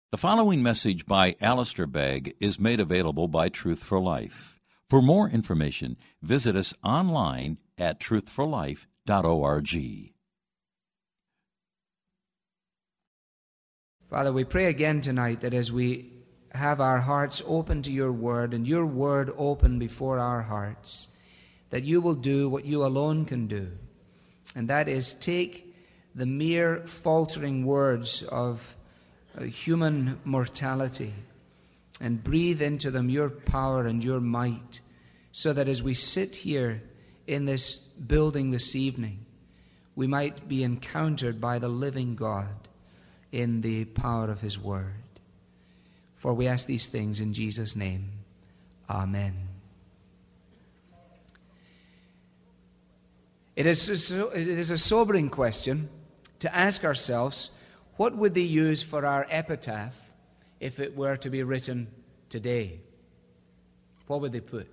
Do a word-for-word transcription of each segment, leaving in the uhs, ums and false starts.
The following message by Alistair Begg is made available by Truth for Life. For more information, visit us online at truth for life dot org. Father, we pray again tonight that as we have our hearts open to your word and your word open before our hearts, that you will do what you alone can do, and that is take the mere faltering words of human mortality and breathe into them your power and your might, so that as we sit here in this building this evening, we might be encountered by the living God in the power of his word. For we ask these things in Jesus' name. Amen. It is a, it is a sobering question to ask ourselves, what would they use for our epitaph if it were to be written today? What would they put?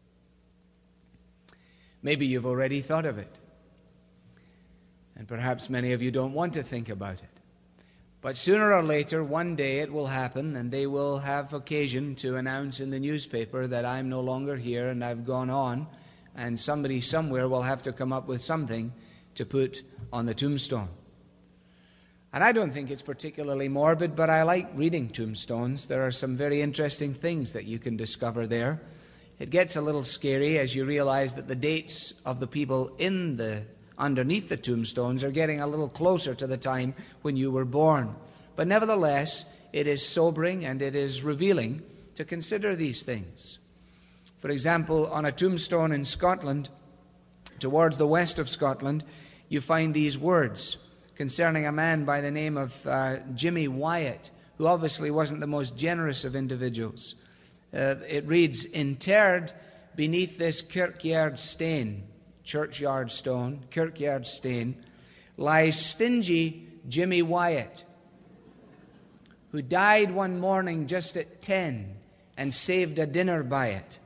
Maybe you've already thought of it. And perhaps many of you don't want to think about it. But sooner or later, one day it will happen, and they will have occasion to announce in the newspaper that I'm no longer here and I've gone on, and somebody somewhere will have to come up with something to put on the tombstone. And I don't think it's particularly morbid, but I like reading tombstones. There are some very interesting things that you can discover there. It gets a little scary as you realize that the dates of the people in the underneath the tombstones are getting a little closer to the time when you were born. But nevertheless, it is sobering and it is revealing to consider these things. For example, on a tombstone in Scotland, towards the west of Scotland, you find these words concerning a man by the name of uh, Jimmy Wyatt, who obviously wasn't the most generous of individuals. Uh, it reads, "Interred beneath this kirkyard stane," churchyard stone, kirkyard stane, "lies stingy Jimmy Wyatt, who died one morning just at ten and saved a dinner by it."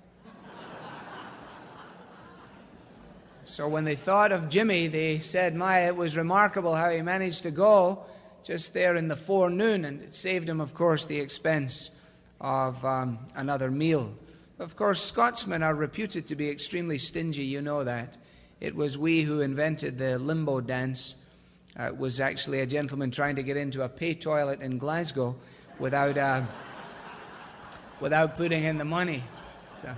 So when they thought of Jimmy, they said, my, it was remarkable how he managed to go just there in the forenoon, and it saved him, of course, the expense of um, another meal. Of course, Scotsmen are reputed to be extremely stingy, you know that. It was we who invented the limbo dance. Uh, it was actually a gentleman trying to get into a pay toilet in Glasgow without, uh, without putting in the money. So.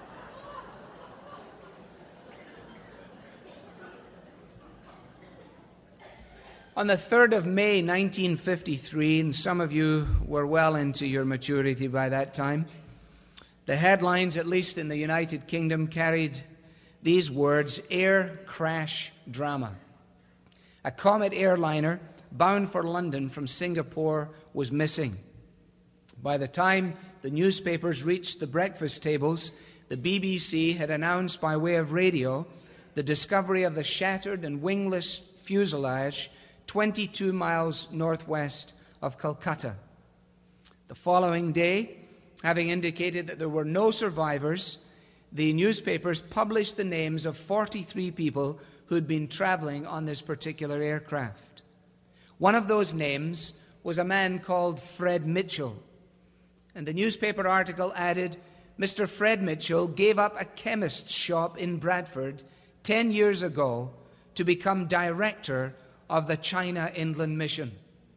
On the third of May nineteen fifty-three, and some of you were well into your maturity by that time, the headlines, at least in the United Kingdom, carried these words: air crash drama. A Comet airliner bound for London from Singapore was missing. By the time the newspapers reached the breakfast tables, the B B C had announced by way of radio the discovery of the shattered and wingless fuselage twenty-two miles northwest of Calcutta. The following day, having indicated that there were no survivors, the newspapers published the names of forty-three people who had been traveling on this particular aircraft. One of those names was a man called Fred Mitchell. And the newspaper article added, Mister Fred Mitchell gave up a chemist's shop in Bradford ten years ago to become director of the China Inland Mission.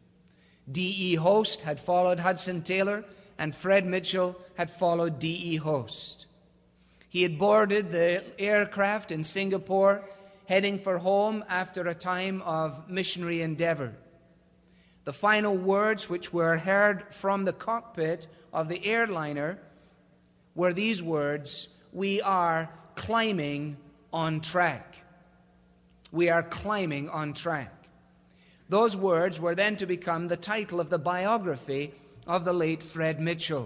D E Host had followed Hudson Taylor, and Fred Mitchell had followed D E Host. He had boarded the aircraft in Singapore, heading for home after a time of missionary endeavor. The final words which were heard from the cockpit of the airliner were these words: "We are climbing on track." We are climbing on track. Those words were then to become the title of the biography of the late Fred Mitchell.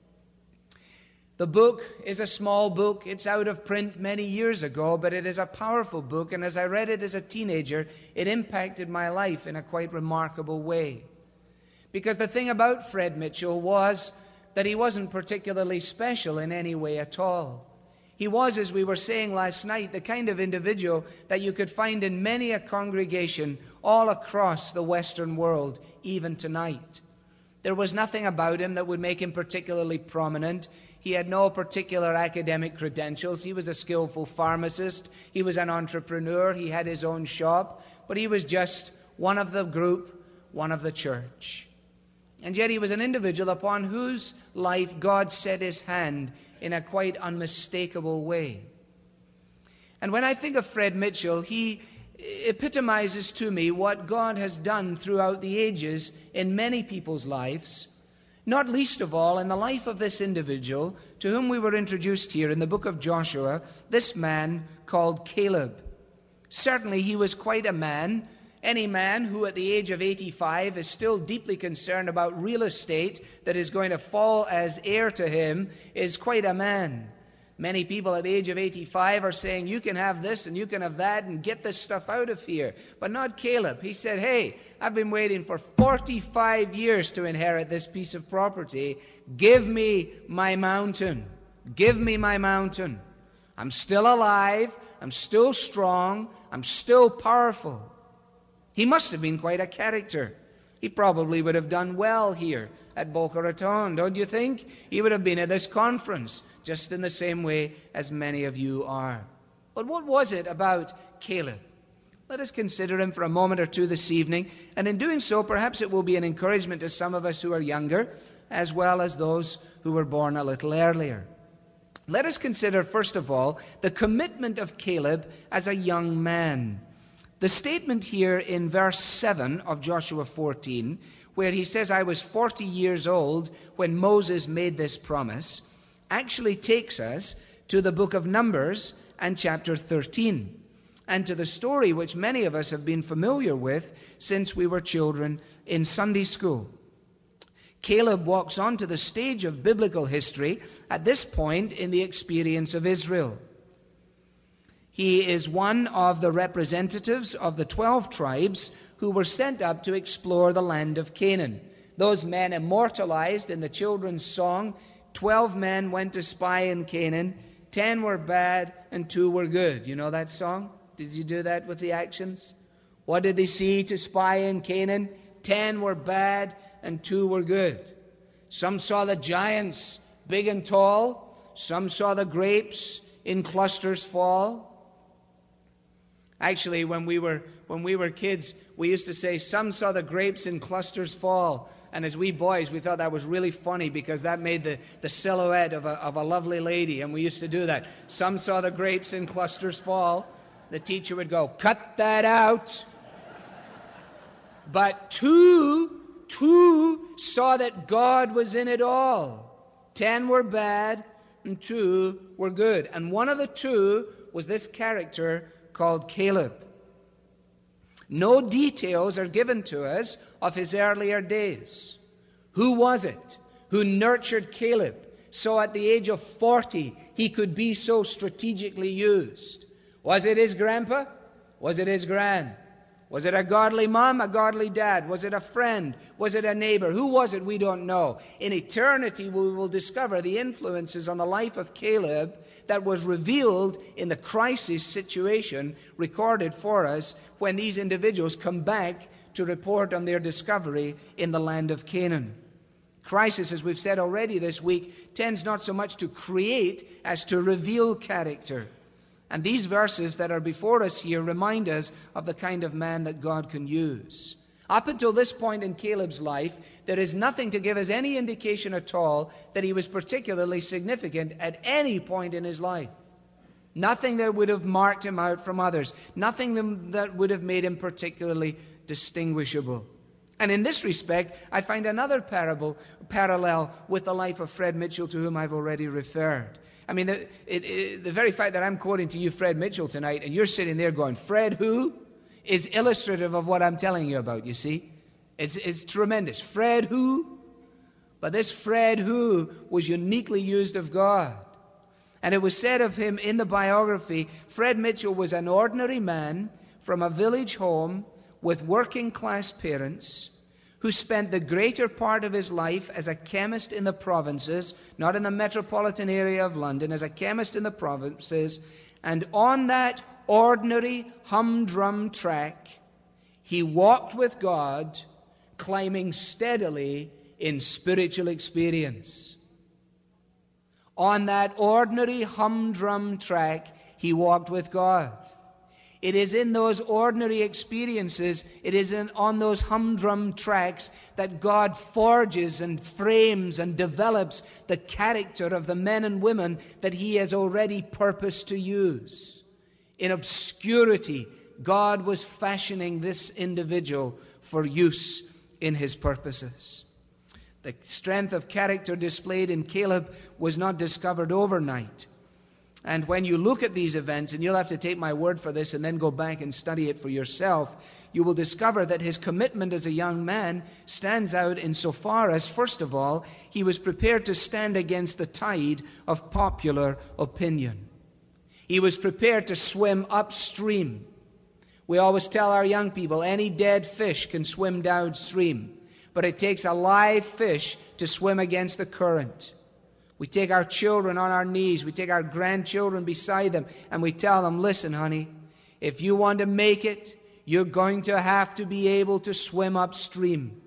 The book is a small book. It's out of print many years ago, but it is a powerful book, and as I read it as a teenager, it impacted my life in a quite remarkable way. Because the thing about Fred Mitchell was that he wasn't particularly special in any way at all. He was, as we were saying last night, the kind of individual that you could find in many a congregation all across the Western world, even tonight. There was nothing about him that would make him particularly prominent. He had no particular academic credentials. He was a skillful pharmacist. He was an entrepreneur. He had his own shop. But he was just one of the group, one of the church. And yet he was an individual upon whose life God set his hand in a quite unmistakable way. And when I think of Fred Mitchell, he epitomizes to me what God has done throughout the ages in many people's lives, not least of all in the life of this individual to whom we were introduced here in the book of Joshua, this man called Caleb. Certainly he was quite a man. Any man who at the age of eighty-five is still deeply concerned about real estate that is going to fall as heir to him is quite a man. Many people at the age of eighty-five are saying, you can have this and you can have that and get this stuff out of here. But not Caleb. He said, hey, I've been waiting for forty-five years to inherit this piece of property. Give me my mountain. Give me my mountain. I'm still alive. I'm still strong. I'm still powerful. He must have been quite a character. He probably would have done well here at Boca Raton, don't you think? He would have been at this conference just in the same way as many of you are. But what was it about Caleb? Let us consider him for a moment or two this evening, and in doing so, perhaps it will be an encouragement to some of us who are younger, as well as those who were born a little earlier. Let us consider, first of all, the commitment of Caleb as a young man. The statement here in verse seven of Joshua fourteen, where he says, I was forty years old when Moses made this promise, actually takes us to the book of Numbers and chapter thirteen, and to the story which many of us have been familiar with since we were children in Sunday school. Caleb walks onto the stage of biblical history at this point in the experience of Israel. He is one of the representatives of the twelve tribes who were sent up to explore the land of Canaan. Those men immortalized in the children's song, twelve men went to spy in Canaan, ten were bad and two were good. You know that song? Did you do that with the actions? What did they see to spy in Canaan? Ten were bad and two were good. Some saw the giants big and tall. Some saw the grapes in clusters fall. Actually, when we were when we were kids, we used to say, some saw the grapes in clusters fall. And as we boys, we thought that was really funny because that made the, the silhouette of a, of a lovely lady. And we used to do that. Some saw the grapes in clusters fall. The teacher would go, cut that out. But two, two saw that God was in it all. Ten were bad and two were good. And one of the two was this character called Caleb. No details are given to us of his earlier days. Who was it who nurtured Caleb so at the age of forty he could be so strategically used? Was it his grandpa? Was it his gran? Was it a godly mom, a godly dad? Was it a friend? Was it a neighbor? Who was it? We don't know. In eternity, we will discover the influences on the life of Caleb that was revealed in the crisis situation recorded for us when these individuals come back to report on their discovery in the land of Canaan. Crisis, as we've said already this week, tends not so much to create as to reveal character. And these verses that are before us here remind us of the kind of man that God can use. Up until this point in Caleb's life, there is nothing to give us any indication at all that he was particularly significant at any point in his life. Nothing that would have marked him out from others. Nothing that would have made him particularly distinguishable. And in this respect, I find another parable, parallel with the life of Fred Mitchell, to whom I've already referred. I mean, the, it, it, the very fact that I'm quoting to you Fred Mitchell tonight, and you're sitting there going, Fred who? Is illustrative of what I'm telling you about, you see. It's, it's tremendous. Fred who? But this Fred who was uniquely used of God. And it was said of him in the biography, Fred Mitchell was an ordinary man from a village home with working class parents who spent the greater part of his life as a chemist in the provinces, not in the metropolitan area of London, as a chemist in the provinces, and on that ordinary humdrum track, he walked with God, climbing steadily in spiritual experience. On that ordinary humdrum track, he walked with God. It is in those ordinary experiences, it is in, on those humdrum tracks that God forges and frames and develops the character of the men and women that he has already purposed to use. In obscurity, God was fashioning this individual for use in his purposes. The strength of character displayed in Caleb was not discovered overnight. And when you look at these events, and you'll have to take my word for this and then go back and study it for yourself, you will discover that his commitment as a young man stands out insofar as, first of all, he was prepared to stand against the tide of popular opinion. He was prepared to swim upstream. We always tell our young people, any dead fish can swim downstream, but it takes a live fish to swim against the current. We take our children on our knees, we take our grandchildren beside them, and we tell them, listen, honey, if you want to make it, you're going to have to be able to swim upstream.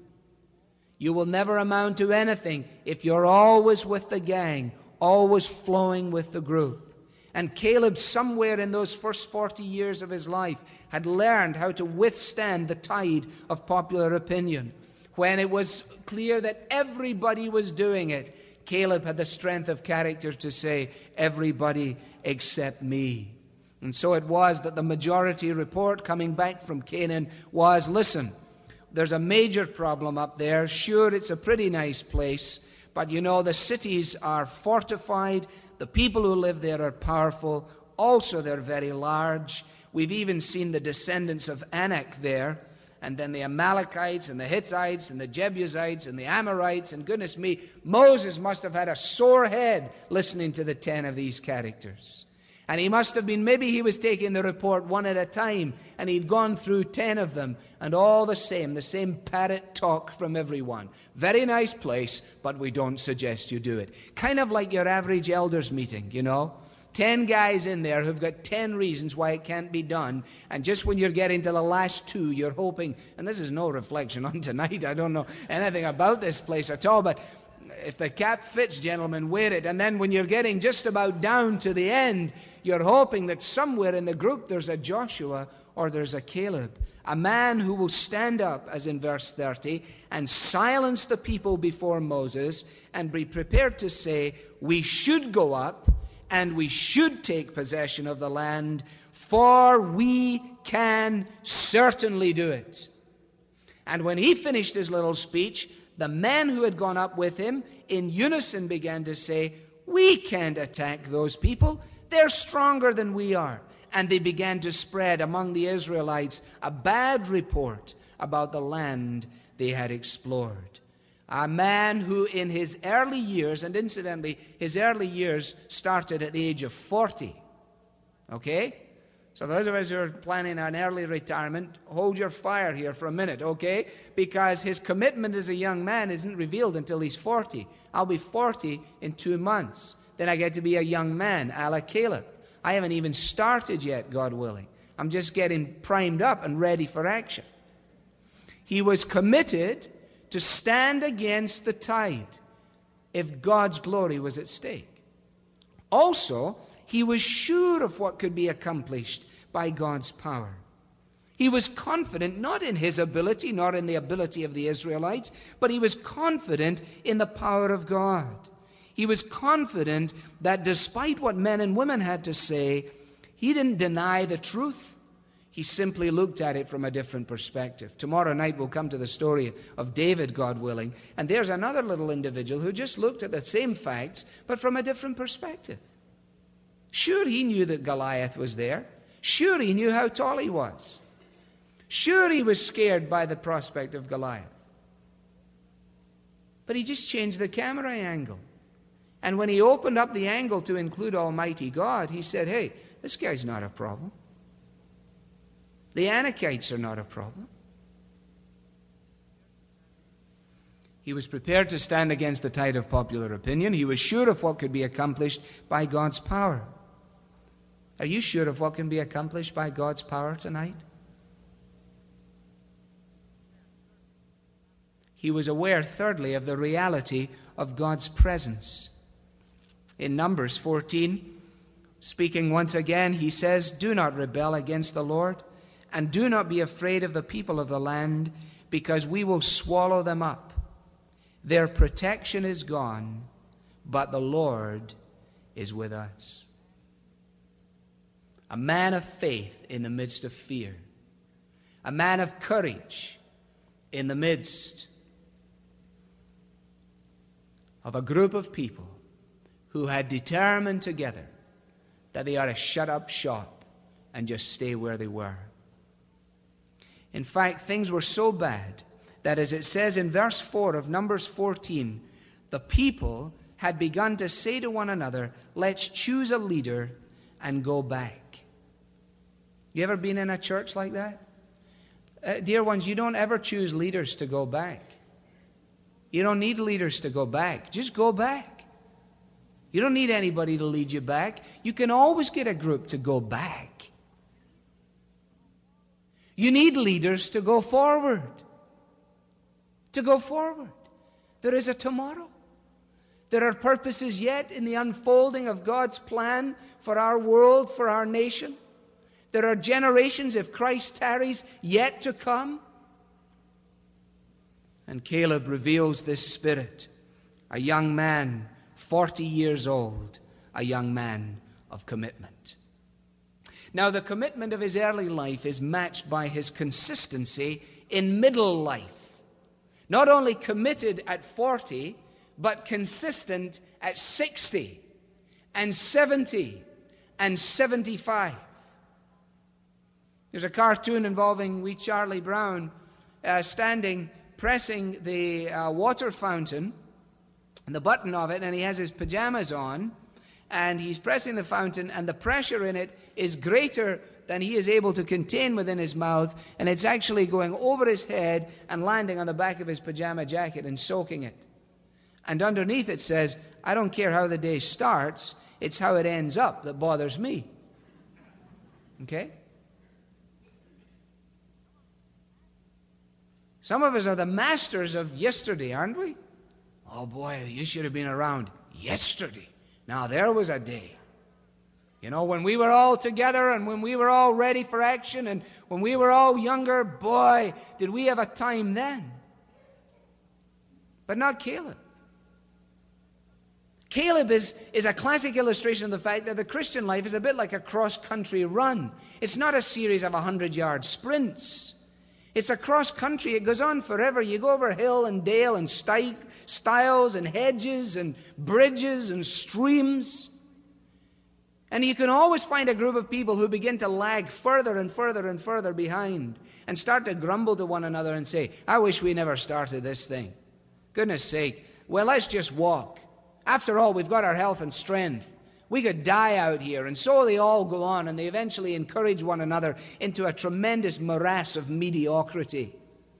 You will never amount to anything if you're always with the gang, always flowing with the group. And Caleb, somewhere in those first forty years of his life, had learned how to withstand the tide of popular opinion. When it was clear that everybody was doing it, Caleb had the strength of character to say, everybody except me. And so it was that the majority report coming back from Canaan was, listen, there's a major problem up there. Sure, it's a pretty nice place, but you know, the cities are fortified. The people who live there are powerful. Also, they're very large. We've even seen the descendants of Anak there. And then the Amalekites and the Hittites and the Jebusites and the Amorites. And goodness me, Moses must have had a sore head listening to the ten of these characters. And he must have been, maybe he was taking the report one at a time, and he'd gone through ten of them, and all the same, the same parrot talk from everyone. Very nice place, but we don't suggest you do it. Kind of like your average elders meeting, you know. Ten guys in there who've got ten reasons why it can't be done, and just when you're getting to the last two, you're hoping, and this is no reflection on tonight, I don't know anything about this place at all, but if the cap fits, gentlemen, wear it. And then when you're getting just about down to the end, you're hoping that somewhere in the group there's a Joshua or there's a Caleb, a man who will stand up, as in verse thirty, and silence the people before Moses and be prepared to say, we should go up and we should take possession of the land, for we can certainly do it. And when he finished his little speech, the men who had gone up with him in unison began to say, we can't attack those people. They're stronger than we are. And they began to spread among the Israelites a bad report about the land they had explored. A man who in his early years, and incidentally, his early years started at the age of forty. Okay? So those of us who are planning an early retirement, hold your fire here for a minute, okay? Because his commitment as a young man isn't revealed until he's forty. I'll be forty in two months. Then I get to be a young man, a la Caleb. I haven't even started yet, God willing. I'm just getting primed up and ready for action. He was committed to stand against the tide if God's glory was at stake. Also, he was sure of what could be accomplished by God's power. He was confident not in his ability, nor in the ability of the Israelites, but he was confident in the power of God. He was confident that despite what men and women had to say, he didn't deny the truth. He simply looked at it from a different perspective. Tomorrow night we'll come to the story of David, God willing, and there's another little individual who just looked at the same facts, but from a different perspective. Sure, he knew that Goliath was there. Sure, he knew how tall he was. Sure, he was scared by the prospect of Goliath. But he just changed the camera angle. And when he opened up the angle to include Almighty God, he said, hey, this guy's not a problem. The Anakites are not a problem. He was prepared to stand against the tide of popular opinion. He was sure of what could be accomplished by God's power. Are you sure of what can be accomplished by God's power tonight? He was aware, thirdly, of the reality of God's presence. In Numbers fourteen, speaking once again, he says, "Do not rebel against the Lord, and do not be afraid of the people of the land, because we will swallow them up. Their protection is gone, but the Lord is with us." A man of faith in the midst of fear. A man of courage in the midst of a group of people who had determined together that they ought to shut up shop and just stay where they were. In fact, things were so bad that, as it says in verse four of Numbers fourteen, the people had begun to say to one another, "Let's choose a leader and go back." You ever been in a church like that? Uh, dear ones, you don't ever choose leaders to go back. You don't need leaders to go back. Just go back. You don't need anybody to lead you back. You can always get a group to go back. You need leaders to go forward. To go forward. There is a tomorrow. There are purposes yet in the unfolding of God's plan for our world, for our nation. There are generations, if Christ tarries, yet to come. And Caleb reveals this spirit. A young man, forty years old, a young man of commitment. Now, the commitment of his early life is matched by his consistency in middle life. Not only committed at forty, but consistent at sixty and seventy and seventy-five. There's a cartoon involving wee Charlie Brown uh, standing, pressing the uh, water fountain, the button of it, and he has his pajamas on, and he's pressing the fountain, and the pressure in it is greater than he is able to contain within his mouth, and it's actually going over his head and landing on the back of his pajama jacket and soaking it. And underneath it says, "I don't care how the day starts, it's how it ends up that bothers me." Okay? Some of us are the masters of yesterday, aren't we? Oh boy, you should have been around yesterday. Now there was a day. You know, when we were all together and when we were all ready for action and when we were all younger, boy, did we have a time then. But not Caleb. Caleb is, is a classic illustration of the fact that the Christian life is a bit like a cross-country run. It's not a series of hundred-yard sprints. It's a cross-country. It goes on forever. You go over hill and dale and sti- stiles and hedges and bridges and streams. And you can always find a group of people who begin to lag further and further and further behind and start to grumble to one another and say, "I wish we never started this thing. Goodness sake. Well, let's just walk. After all, we've got our health and strength. We could die out here." And so they all go on, and they eventually encourage one another into a tremendous morass of mediocrity.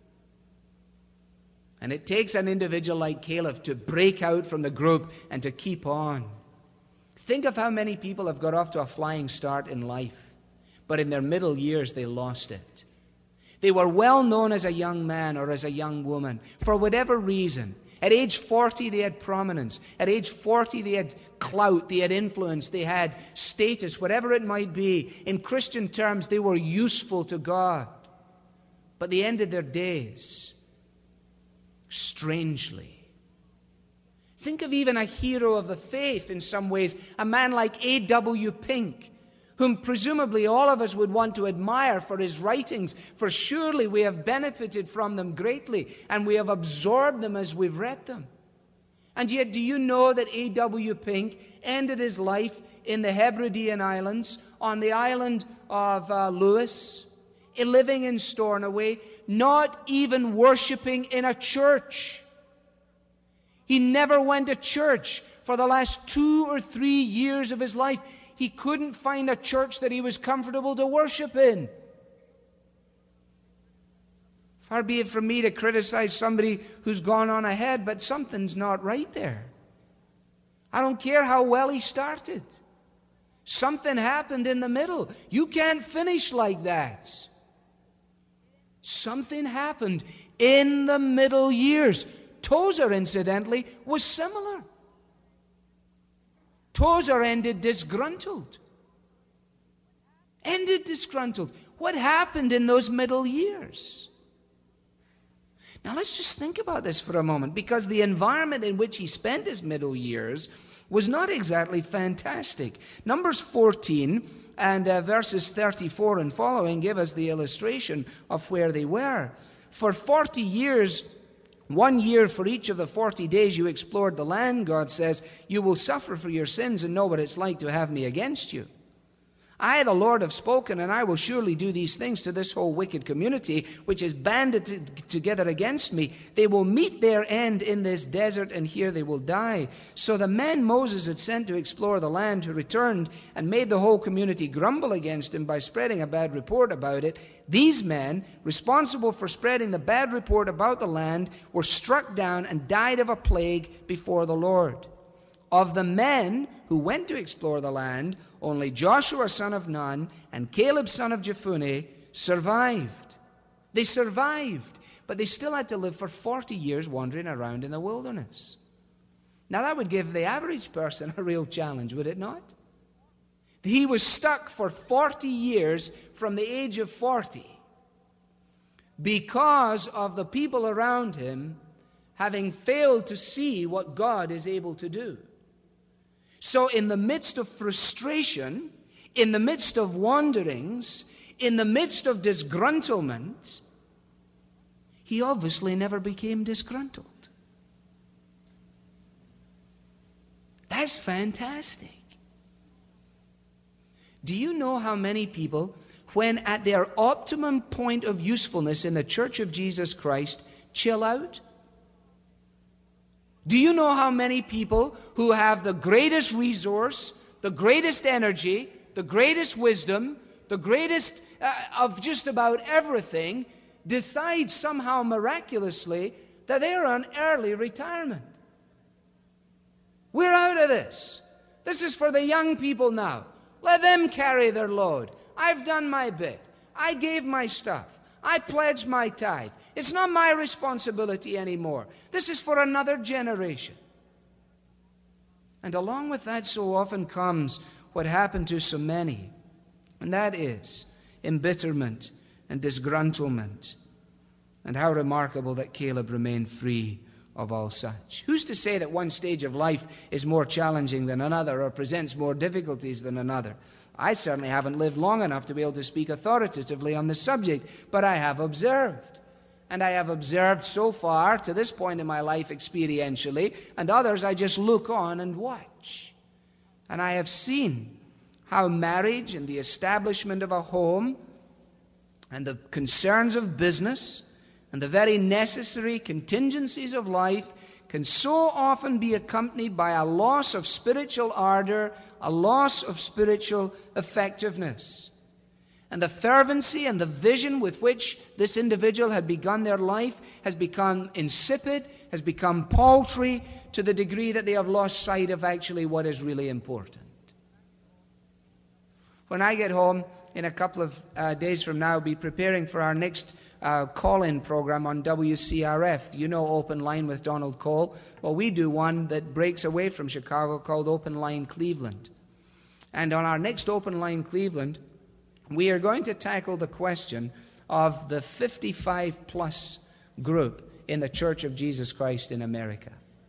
And it takes an individual like Caleb to break out from the group and to keep on. Think of how many people have got off to a flying start in life, but in their middle years they lost it. They were well known as a young man or as a young woman for whatever reason. At age forty, they had prominence. At age forty, they had clout, they had influence, they had status, whatever it might be. In Christian terms, they were useful to God. But they ended their days strangely. Think of even a hero of the faith in some ways, a man like A W Pink, whom presumably all of us would want to admire for his writings, for surely we have benefited from them greatly, and we have absorbed them as we've read them. And yet, do you know that A W Pink ended his life in the Hebridean Islands, on the island of uh, Lewis, living in Stornoway, not even worshipping in a church? He never went to church for the last two or three years of his life. He couldn't find a church that he was comfortable to worship in. Far be it from me to criticize somebody who's gone on ahead, but something's not right there. I don't care how well he started. Something happened in the middle. You can't finish like that. Something happened in the middle years. Tozer, incidentally, was similar. Tozer ended disgruntled. Ended disgruntled. What happened in those middle years? Now let's just think about this for a moment, because the environment in which he spent his middle years was not exactly fantastic. Numbers fourteen and uh, verses thirty-four and following give us the illustration of where they were. For forty years, one year for each of the forty days you explored the land, God says, you will suffer for your sins and know what it's like to have me against you. I, the Lord, have spoken, and I will surely do these things to this whole wicked community, which is banded t- together against me. They will meet their end in this desert, and here they will die. So the men Moses had sent to explore the land, who returned and made the whole community grumble against him by spreading a bad report about it, these men, responsible for spreading the bad report about the land, were struck down and died of a plague before the Lord. Of the men who went to explore the land, only Joshua son of Nun and Caleb son of Jephunneh survived. They survived, but they still had to live for forty years wandering around in the wilderness. Now that would give the average person a real challenge, would it not? He was stuck for forty years from the age of forty because of the people around him having failed to see what God is able to do. So in the midst of frustration, in the midst of wanderings, in the midst of disgruntlement, he obviously never became disgruntled. That's fantastic. Do you know how many people, when at their optimum point of usefulness in the Church of Jesus Christ, chill out? Do you know how many people who have the greatest resource, the greatest energy, the greatest wisdom, the greatest uh, of just about everything, decide somehow miraculously that they're on early retirement? We're out of this. This is for the young people now. Let them carry their load. I've done my bit. I gave my stuff. I pledged my tithe. It's not my responsibility anymore. This is for another generation. And along with that so often comes what happened to so many, and that is embitterment and disgruntlement. And how remarkable that Caleb remained free of all such. Who's to say that one stage of life is more challenging than another or presents more difficulties than another? I certainly haven't lived long enough to be able to speak authoritatively on this subject, but I have observed. And I have observed so far, to this point in my life experientially, and others I just look on and watch. And I have seen how marriage and the establishment of a home and the concerns of business and the very necessary contingencies of life can so often be accompanied by a loss of spiritual ardor, a loss of spiritual effectiveness. And the fervency and the vision with which this individual had begun their life has become insipid, has become paltry, to the degree that they have lost sight of actually what is really important. When I get home in a couple of uh, days from now, I'll be preparing for our next Uh, call-in program on W C R F. You know Open Line with Donald Cole. Well, we do one that breaks away from Chicago called Open Line Cleveland. And on our next Open Line Cleveland, we are going to tackle the question of the fifty-five plus group in the Church of Jesus Christ in America.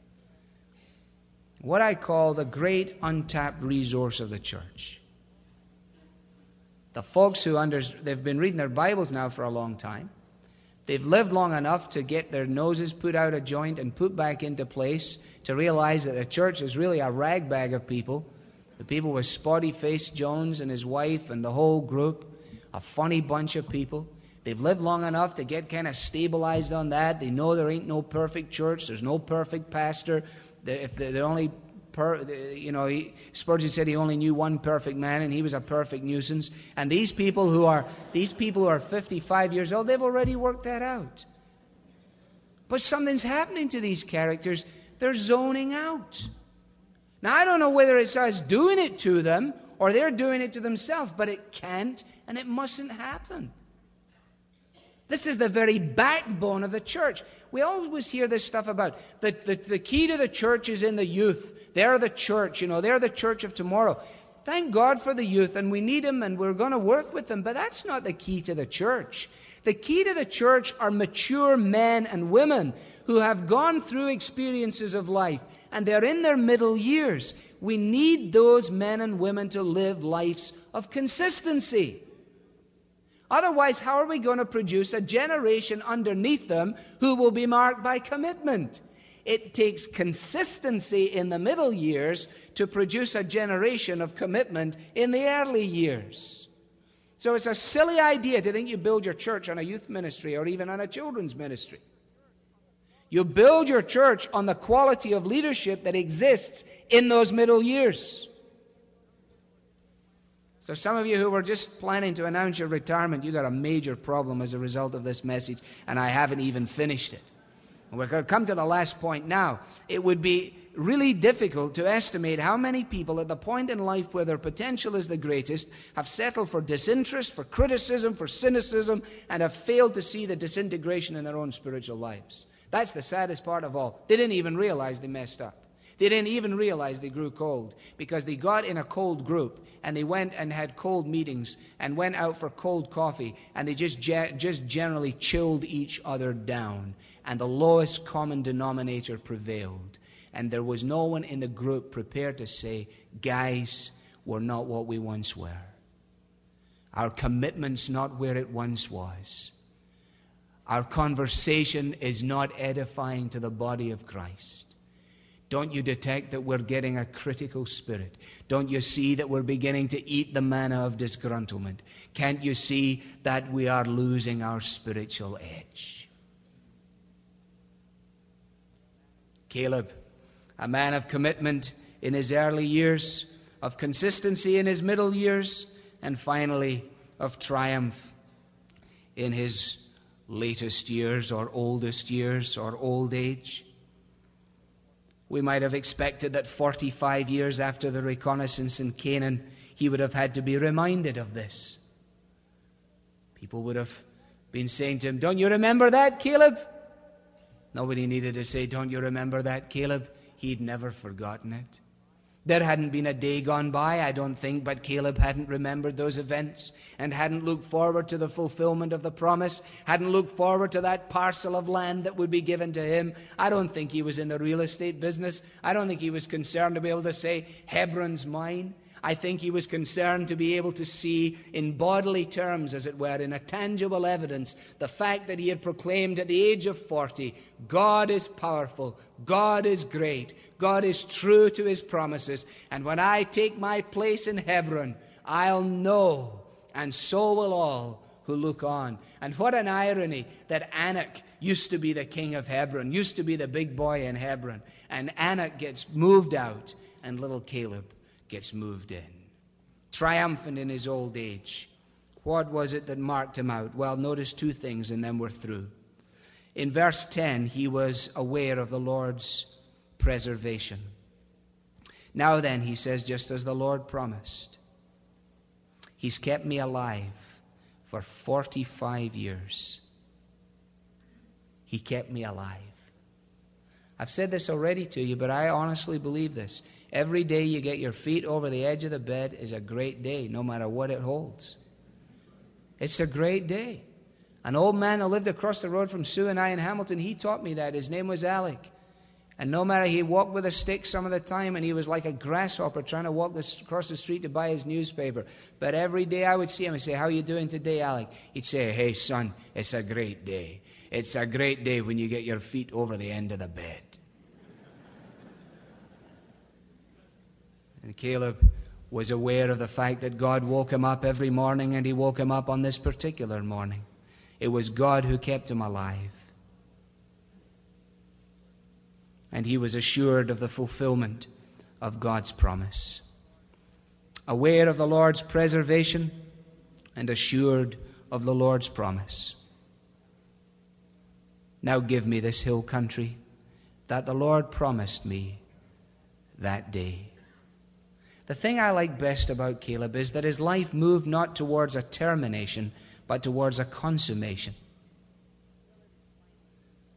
What I call the great untapped resource of the church. The folks who under, they've been reading their Bibles now for a long time. They've lived long enough to get their noses put out of joint and put back into place, to realize that the church is really a ragbag of people. The people with Spotty-Faced Jones and his wife and the whole group, a funny bunch of people. They've lived long enough to get kind of stabilized on that. They know there ain't no perfect church. There's no perfect pastor. If the only Per, you know, he, Spurgeon said he only knew one perfect man, and he was a perfect nuisance. And these people who are these people who are fifty-five years old, they've already worked that out. But something's happening to these characters. They're zoning out. Now, I don't know whether it's us doing it to them or they're doing it to themselves, but it can't and it mustn't happen. This is the very backbone of the church. We always hear this stuff about the, the, the key to the church is in the youth. They're the church, you know, they're the church of tomorrow. Thank God for the youth, and we need them, and we're going to work with them, but that's not the key to the church. The key to the church are mature men and women who have gone through experiences of life, and they're in their middle years. We need those men and women to live lives of consistency. Otherwise, how are we going to produce a generation underneath them who will be marked by commitment? It takes consistency in the middle years to produce a generation of commitment in the early years. So it's a silly idea to think you build your church on a youth ministry or even on a children's ministry. You build your church on the quality of leadership that exists in those middle years. So some of you who were just planning to announce your retirement, you got a major problem as a result of this message, and I haven't even finished it. We're going to come to the last point now. It would be really difficult to estimate how many people at the point in life where their potential is the greatest have settled for disinterest, for criticism, for cynicism, and have failed to see the disintegration in their own spiritual lives. That's the saddest part of all. They didn't even realize they messed up. They didn't even realize they grew cold because they got in a cold group and they went and had cold meetings and went out for cold coffee and they just ge- just generally chilled each other down, and the lowest common denominator prevailed. And there was no one in the group prepared to say, guys, we're not what we once were. Our commitment's not where it once was. Our conversation is not edifying to the body of Christ. Don't you detect that we're getting a critical spirit? Don't you see that we're beginning to eat the manna of disgruntlement? Can't you see that we are losing our spiritual edge? Caleb, a man of commitment in his early years, of consistency in his middle years, and finally of triumph in his latest years or oldest years or old age. We might have expected that forty-five years after the reconnaissance in Canaan, he would have had to be reminded of this. People would have been saying to him, don't you remember that, Caleb? Nobody needed to say, don't you remember that, Caleb? He'd never forgotten it. There hadn't been a day gone by, I don't think, but Caleb hadn't remembered those events and hadn't looked forward to the fulfillment of the promise, hadn't looked forward to that parcel of land that would be given to him. I don't think he was in the real estate business. I don't think he was concerned to be able to say, Hebron's mine. I think he was concerned to be able to see in bodily terms, as it were, in a tangible evidence, the fact that he had proclaimed at the age of forty, God is powerful, God is great, God is true to his promises, and when I take my place in Hebron, I'll know, and so will all who look on. And what an irony that Anak used to be the king of Hebron, used to be the big boy in Hebron, and Anak gets moved out, and little Caleb gets moved in. Triumphant in his old age. What was it that marked him out? Well, notice two things and then we're through. In verse ten, he was aware of the Lord's preservation. Now then, he says, just as the Lord promised, he's kept me alive for forty-five years. He kept me alive. I've said this already to you, but I honestly believe this. Every day you get your feet over the edge of the bed is a great day, no matter what it holds. It's a great day. An old man that lived across the road from Sue and I in Hamilton, he taught me that. His name was Alec. And no matter, he walked with a stick some of the time, and he was like a grasshopper trying to walk this, across the street to buy his newspaper. But every day I would see him and say, how are you doing today, Alec? He'd say, hey, son, it's a great day. It's a great day when you get your feet over the end of the bed. And Caleb was aware of the fact that God woke him up every morning, and he woke him up on this particular morning. It was God who kept him alive. And he was assured of the fulfillment of God's promise. Aware of the Lord's preservation and assured of the Lord's promise. Now give me this hill country that the Lord promised me that day. The thing I like best about Caleb is that his life moved not towards a termination, but towards a consummation.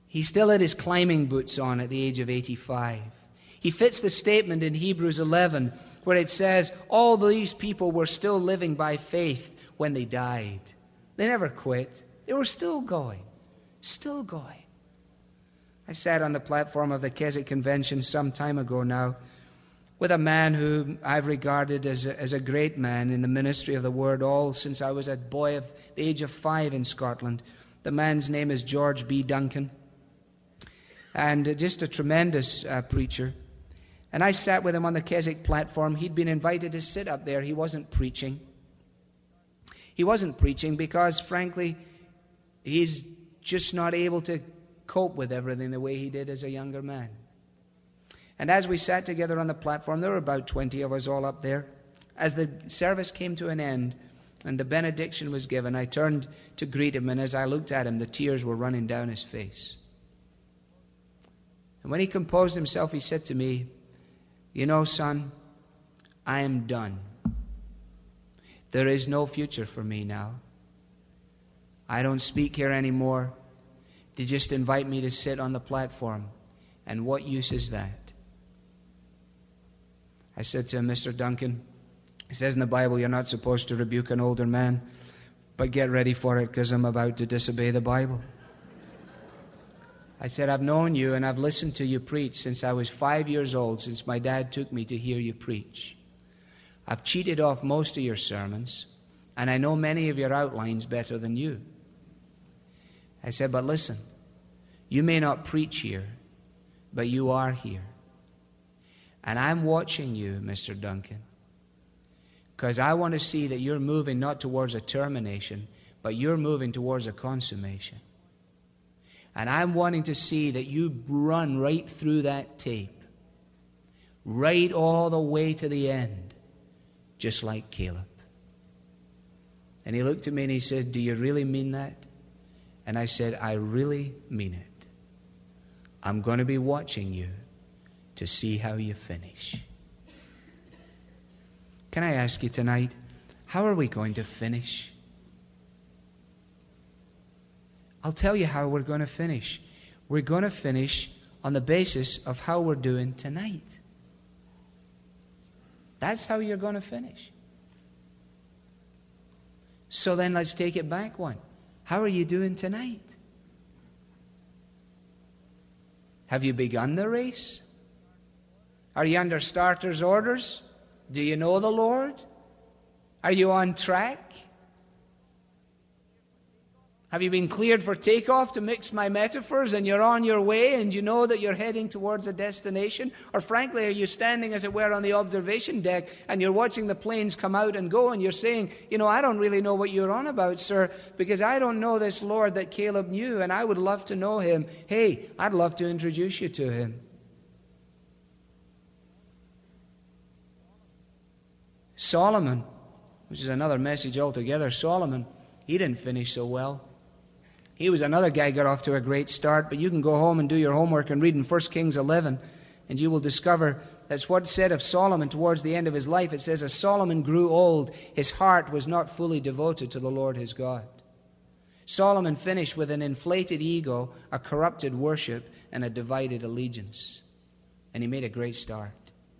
He still had his climbing boots on at the age of eighty-five. He fits the statement in Hebrews eleven where it says, all these people were still living by faith when they died. They never quit. They were still going. Still going. I sat on the platform of the Keswick Convention some time ago now with a man who I've regarded as a, as a great man in the ministry of the Word all since I was a boy of the age of five in Scotland. The man's name is George B. Duncan. And just a tremendous uh, preacher. And I sat with him on the Keswick platform. He'd been invited to sit up there. He wasn't preaching. He wasn't preaching because, frankly, he's just not able to cope with everything the way he did as a younger man. And as we sat together on the platform, there were about twenty of us all up there. As the service came to an end and the benediction was given, I turned to greet him, and as I looked at him, the tears were running down his face. And when he composed himself, he said to me, you know, son, I am done. There is no future for me now. I don't speak here anymore. They just invite me to sit on the platform. And what use is that? I said to him, Mister Duncan, it says in the Bible you're not supposed to rebuke an older man, but get ready for it because I'm about to disobey the Bible. I said, I've known you and I've listened to you preach since I was five years old, since my dad took me to hear you preach. I've cheated off most of your sermons, and I know many of your outlines better than you. I said, but listen, you may not preach here, but you are here. And I'm watching you, Mister Duncan, because I want to see that you're moving not towards a termination, but you're moving towards a consummation. And I'm wanting to see that you run right through that tape, right all the way to the end, just like Caleb. And he looked at me and he said, do you really mean that? And I said, I really mean it. I'm going to be watching you to see how you finish. Can I ask you tonight, how are we going to finish? I'll tell you how we're going to finish. We're going to finish on the basis of how we're doing tonight. That's how you're going to finish. So then let's take it back one. How are you doing tonight? Have you begun the race? Are you under starter's orders? Do you know the Lord? Are you on track? Have you been cleared for takeoff, to mix my metaphors, and you're on your way and you know that you're heading towards a destination? Or frankly, are you standing, as it were, on the observation deck and you're watching the planes come out and go and you're saying, you know, I don't really know what you're on about, sir, because I don't know this Lord that Caleb knew and I would love to know him. Hey, I'd love to introduce you to him. Solomon, which is another message altogether, Solomon, he didn't finish so well. He was another guy got off to a great start, but you can go home and do your homework and read in First Kings eleven, and you will discover that's what it said of Solomon towards the end of his life. It says, as Solomon grew old, his heart was not fully devoted to the Lord his God. Solomon finished with an inflated ego, a corrupted worship, and a divided allegiance. And he made a great start.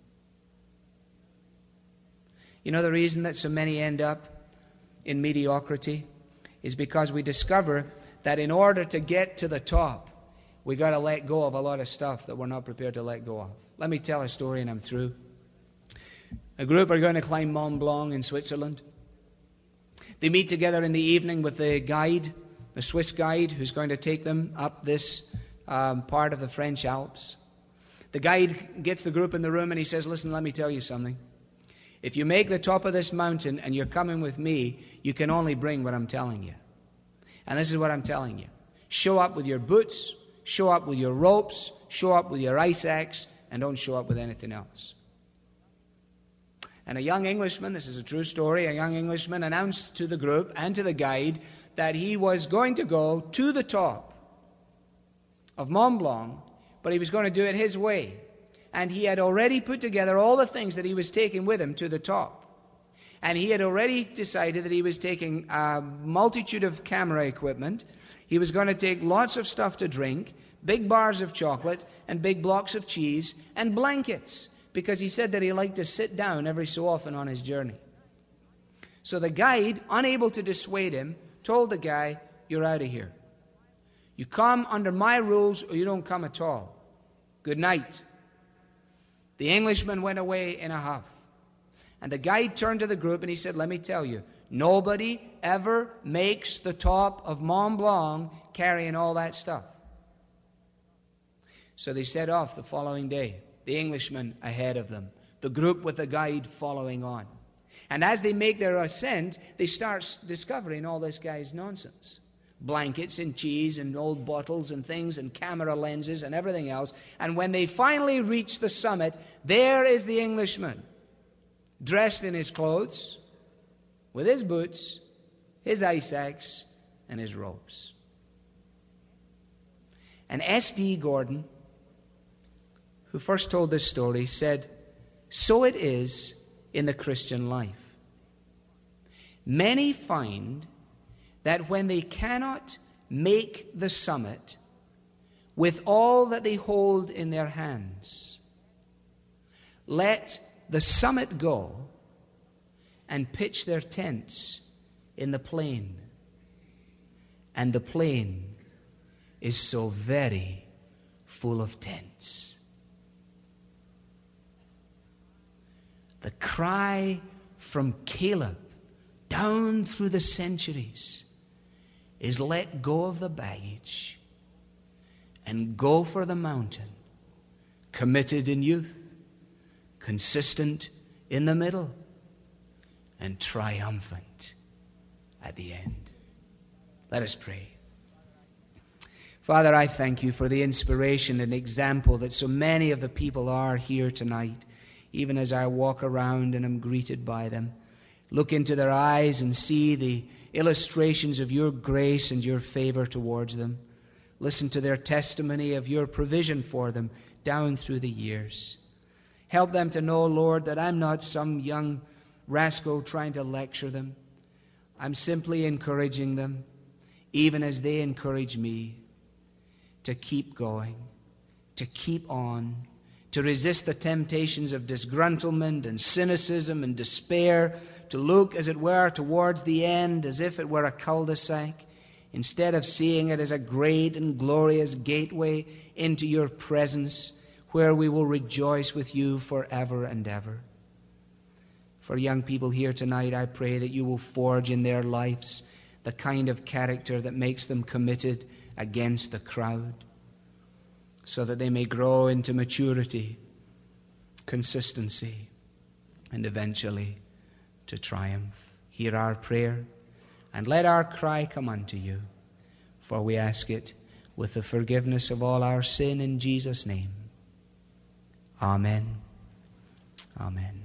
You know the reason that so many end up in mediocrity is because we discover that in order to get to the top, we got to let go of a lot of stuff that we're not prepared to let go of. Let me tell a story and I'm through. A group are going to climb Mont Blanc in Switzerland. They meet together in the evening with the guide, the Swiss guide, who's going to take them up this um, part of the French Alps. The guide gets the group in the room and he says, listen, let me tell you something. If you make the top of this mountain and you're coming with me, you can only bring what I'm telling you. And this is what I'm telling you. Show up with your boots, show up with your ropes, show up with your ice axe, and don't show up with anything else. And a young Englishman, this is a true story, a young Englishman announced to the group and to the guide that he was going to go to the top of Mont Blanc, but he was going to do it his way. And he had already put together all the things that he was taking with him to the top. And he had already decided that he was taking a multitude of camera equipment. He was going to take lots of stuff to drink, big bars of chocolate and big blocks of cheese and blankets, because he said that he liked to sit down every so often on his journey. So the guide, unable to dissuade him, told the guy, "You're out of here. You come under my rules or you don't come at all. Good night." The Englishman went away in a huff. And the guide turned to the group and he said, "Let me tell you, nobody ever makes the top of Mont Blanc carrying all that stuff." So they set off the following day, the Englishman ahead of them, the group with the guide following on. And as they make their ascent, they start discovering all this guy's nonsense. Blankets and cheese and old bottles and things and camera lenses and everything else. And when they finally reach the summit, there is the Englishman, dressed in his clothes, with his boots, his ice axe, and his robes. And S D Gordon, who first told this story, said, "So it is in the Christian life. Many find that when they cannot make the summit with all that they hold in their hands, let the summit go and pitch their tents in the plain. And the plain is so very full of tents." The cry from Caleb down through the centuries is, let go of the baggage and go for the mountain, committed in youth, consistent in the middle, and triumphant at the end. Let us pray. Father, I thank you for the inspiration and example that so many of the people are here tonight, even as I walk around and am greeted by them. Look into their eyes and see the illustrations of your grace and your favor towards them. Listen to their testimony of your provision for them down through the years. Help them to know, Lord, that I'm not some young rascal trying to lecture them. I'm simply encouraging them, even as they encourage me, to keep going, to keep on, to resist the temptations of disgruntlement and cynicism and despair, to look, as it were, towards the end as if it were a cul-de-sac, instead of seeing it as a great and glorious gateway into your presence, where we will rejoice with you forever and ever. For young people here tonight, I pray that you will forge in their lives the kind of character that makes them committed against the crowd, so that they may grow into maturity, consistency, and eventually to triumph. Hear our prayer, and let our cry come unto you, for we ask it with the forgiveness of all our sin in Jesus' name. Amen. Amen.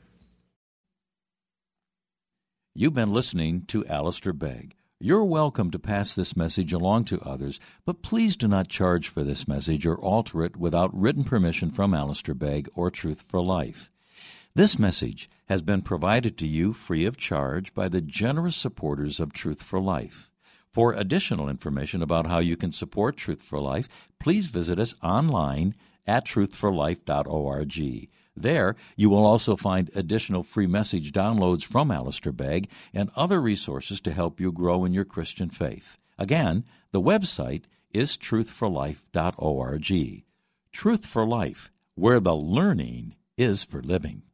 You've been listening to Alistair Begg. You're welcome to pass this message along to others, but please do not charge for this message or alter it without written permission from Alistair Begg or Truth for Life. This message has been provided to you free of charge by the generous supporters of Truth for Life. For additional information about how you can support Truth for Life, please visit us online at truth for life dot org. There, you will also find additional free message downloads from Alistair Begg and other resources to help you grow in your Christian faith. Again, the website is truth for life dot org. Truth for Life, where the learning is for living.